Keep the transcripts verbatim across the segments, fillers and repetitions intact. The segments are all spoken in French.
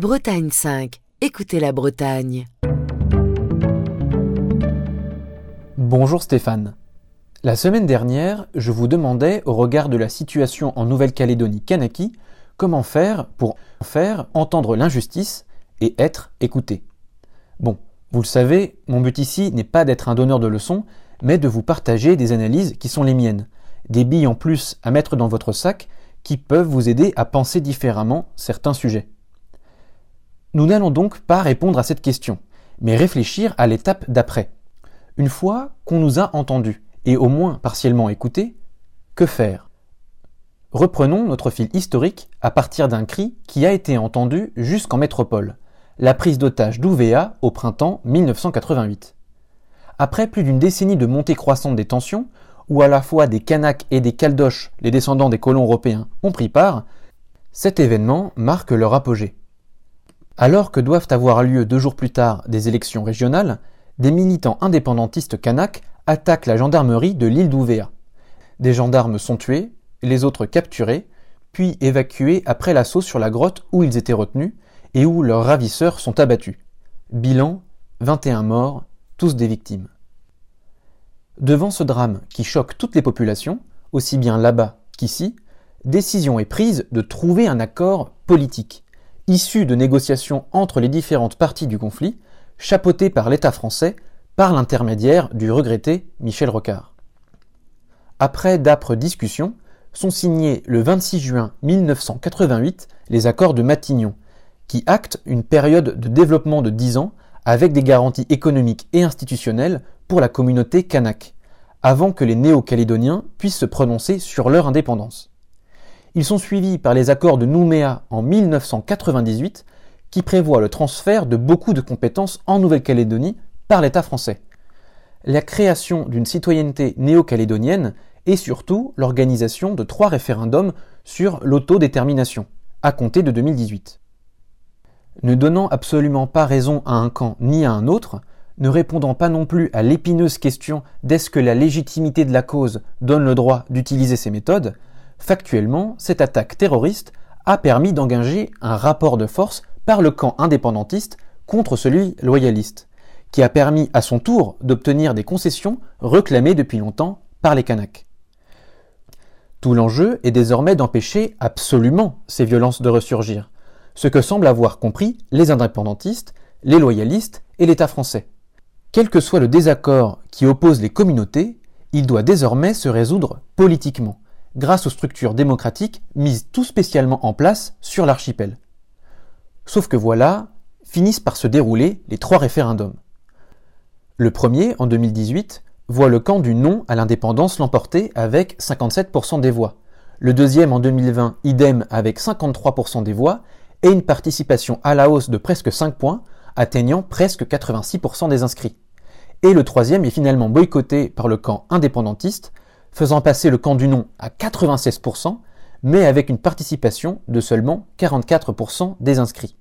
Bretagne cinq. Écoutez la Bretagne. Bonjour Stéphane. La semaine dernière, je vous demandais, au regard de la situation en Nouvelle-Calédonie Kanaki, comment faire pour faire entendre l'injustice et être écouté. Bon, vous le savez, mon but ici n'est pas d'être un donneur de leçons, mais de vous partager des analyses qui sont les miennes, des billes en plus à mettre dans votre sac qui peuvent vous aider à penser différemment certains sujets. Nous n'allons donc pas répondre à cette question, mais réfléchir à l'étape d'après. Une fois qu'on nous a entendus, et au moins partiellement écoutés, que faire ? Reprenons notre fil historique à partir d'un cri qui a été entendu jusqu'en métropole, la prise d'otage d'Ouvéa au printemps mille neuf cent quatre-vingt-huit. Après plus d'une décennie de montée croissante des tensions, où à la fois des Kanaks et des Caldoches, les descendants des colons européens, ont pris part, cet événement marque leur apogée. Alors que doivent avoir lieu deux jours plus tard des élections régionales, des militants indépendantistes kanaks attaquent la gendarmerie de l'île d'Ouvéa. Des gendarmes sont tués, les autres capturés, puis évacués après l'assaut sur la grotte où ils étaient retenus et où leurs ravisseurs sont abattus. Bilan, vingt et un morts, tous des victimes. Devant ce drame qui choque toutes les populations, aussi bien là-bas qu'ici, décision est prise de trouver un accord politique, issu de négociations entre les différentes parties du conflit, chapeauté par l'État français par l'intermédiaire du regretté Michel Rocard. Après d'âpres discussions, sont signés le vingt-six juin mille neuf cent quatre-vingt-huit les accords de Matignon, qui actent une période de développement de dix ans avec des garanties économiques et institutionnelles pour la communauté kanak, avant que les néo-calédoniens puissent se prononcer sur leur indépendance. Ils sont suivis par les accords de Nouméa en mille neuf cent quatre-vingt-dix-huit, qui prévoient le transfert de beaucoup de compétences en Nouvelle-Calédonie par l'État français. La création d'une citoyenneté néo-calédonienne et surtout l'organisation de trois référendums sur l'autodétermination, à compter de deux mille dix-huit. Ne donnant absolument pas raison à un camp ni à un autre, ne répondant pas non plus à l'épineuse question d'est-ce que la légitimité de la cause donne le droit d'utiliser ces méthodes, factuellement, cette attaque terroriste a permis d'engager un rapport de force par le camp indépendantiste contre celui loyaliste, qui a permis à son tour d'obtenir des concessions réclamées depuis longtemps par les Kanaks. Tout l'enjeu est désormais d'empêcher absolument ces violences de ressurgir, ce que semblent avoir compris les indépendantistes, les loyalistes et l'État français. Quel que soit le désaccord qui oppose les communautés, il doit désormais se résoudre politiquement, grâce aux structures démocratiques mises tout spécialement en place sur l'archipel. Sauf que voilà, finissent par se dérouler les trois référendums. Le premier, en deux mille dix-huit, voit le camp du non à l'indépendance l'emporter avec cinquante-sept pour cent des voix. Le deuxième, en deux mille vingt, idem avec cinquante-trois pour cent des voix, et une participation à la hausse de presque cinq points, atteignant presque quatre-vingt-six pour cent des inscrits. Et le troisième est finalement boycotté par le camp indépendantiste, faisant passer le camp du non à quatre-vingt-seize pour cent, mais avec une participation de seulement quarante-quatre pour cent des inscrits.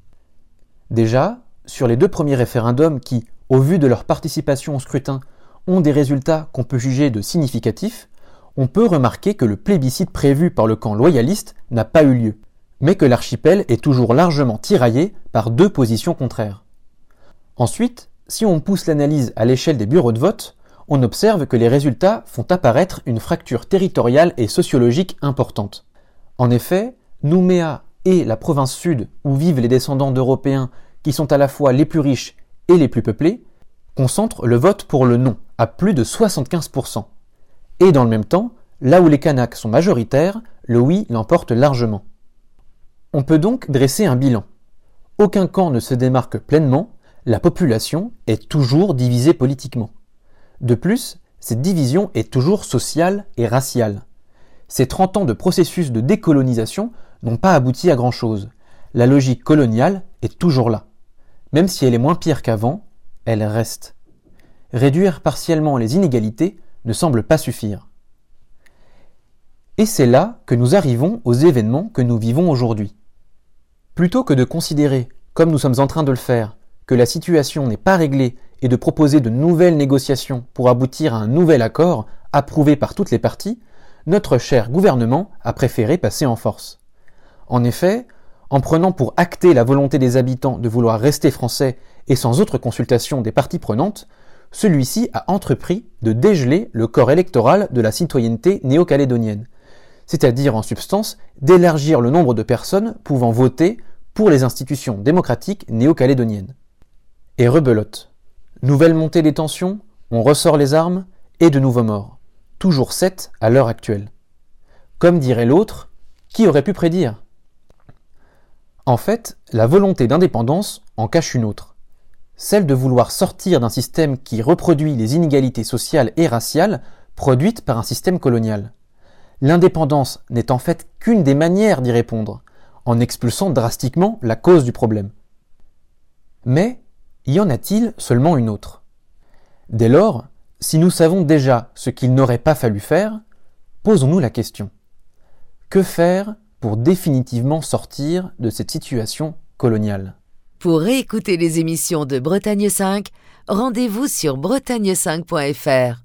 Déjà, sur les deux premiers référendums qui, au vu de leur participation au scrutin, ont des résultats qu'on peut juger de significatifs, on peut remarquer que le plébiscite prévu par le camp loyaliste n'a pas eu lieu, mais que l'archipel est toujours largement tiraillé par deux positions contraires. Ensuite, si on pousse l'analyse à l'échelle des bureaux de vote, on observe que les résultats font apparaître une fracture territoriale et sociologique importante. En effet, Nouméa et la province sud, où vivent les descendants d'Européens qui sont à la fois les plus riches et les plus peuplés, concentrent le vote pour le non à plus de soixante-quinze pour cent. Et dans le même temps, là où les Kanaks sont majoritaires, le oui l'emporte largement. On peut donc dresser un bilan. Aucun camp ne se démarque pleinement, la population est toujours divisée politiquement. De plus, cette division est toujours sociale et raciale. Ces trente ans de processus de décolonisation n'ont pas abouti à grand-chose. La logique coloniale est toujours là. Même si elle est moins pire qu'avant, elle reste. Réduire partiellement les inégalités ne semble pas suffire. Et c'est là que nous arrivons aux événements que nous vivons aujourd'hui. Plutôt que de considérer, comme nous sommes en train de le faire, que la situation n'est pas réglée et de proposer de nouvelles négociations pour aboutir à un nouvel accord approuvé par toutes les parties, notre cher gouvernement a préféré passer en force. En effet, en prenant pour acter la volonté des habitants de vouloir rester français et sans autre consultation des parties prenantes, celui-ci a entrepris de dégeler le corps électoral de la citoyenneté néo-calédonienne, c'est-à-dire en substance d'élargir le nombre de personnes pouvant voter pour les institutions démocratiques néo-calédoniennes. Et rebelote. Nouvelle montée des tensions, on ressort les armes, et de nouveaux morts. Toujours sept à l'heure actuelle. Comme dirait l'autre, qui aurait pu prédire ? En fait, la volonté d'indépendance en cache une autre. Celle de vouloir sortir d'un système qui reproduit les inégalités sociales et raciales produites par un système colonial. L'indépendance n'est en fait qu'une des manières d'y répondre, en expulsant drastiquement la cause du problème. Mais, y en a-t-il seulement une autre ? Dès lors, si nous savons déjà ce qu'il n'aurait pas fallu faire, posons-nous la question. Que faire pour définitivement sortir de cette situation coloniale ? Pour réécouter les émissions de Bretagne cinq, rendez-vous sur bretagne cinq point f r.